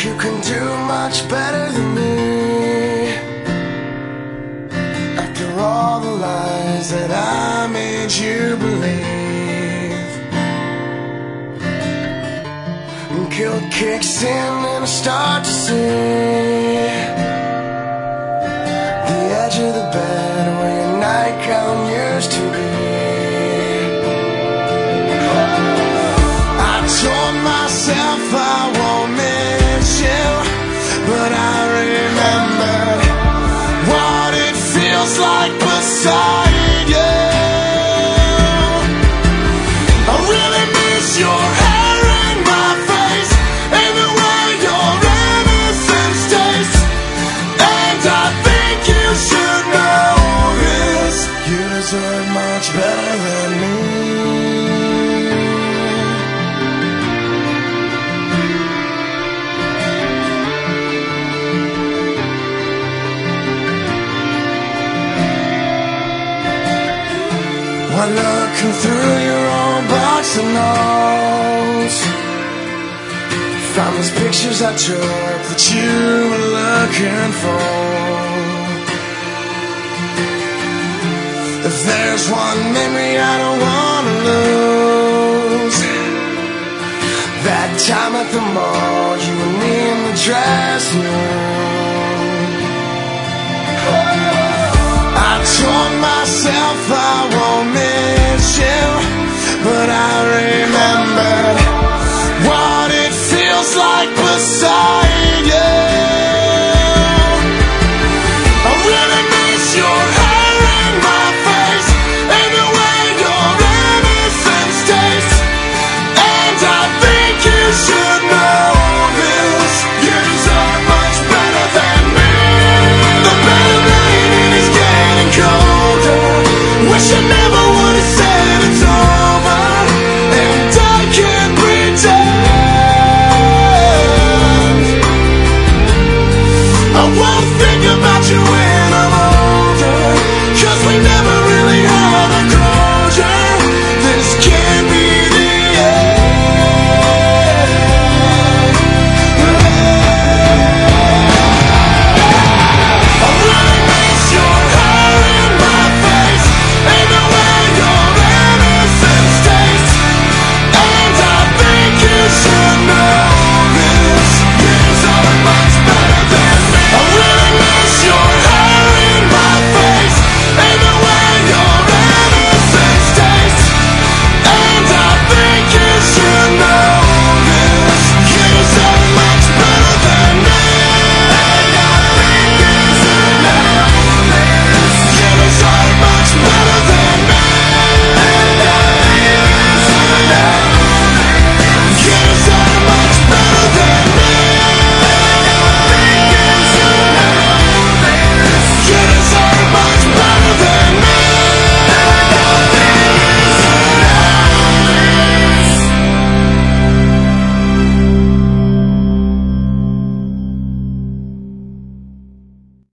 you can do much better than me. After all the lies that I made you believe, guilt kicks in and I start to see the edge of the bed where your nightgown used to be. I told myself I won't miss you, but I remembered what it feels like beside you. I really miss your hair in my face and the way your innocence tastes. And I think you should know this. You deserve much better than me. While looking through your old box of notes, found these pictures I took that you were looking for. If there's one memory I don't wanna lose, that time at the mall, you and me in the dressing room. I told myself I won't miss you, but I remembered what it feels like beside you. I really miss your hair in my face and the way your innocence tastes. And I think you should know this. You deserve much better than me. The better lady is getting colder. Wishing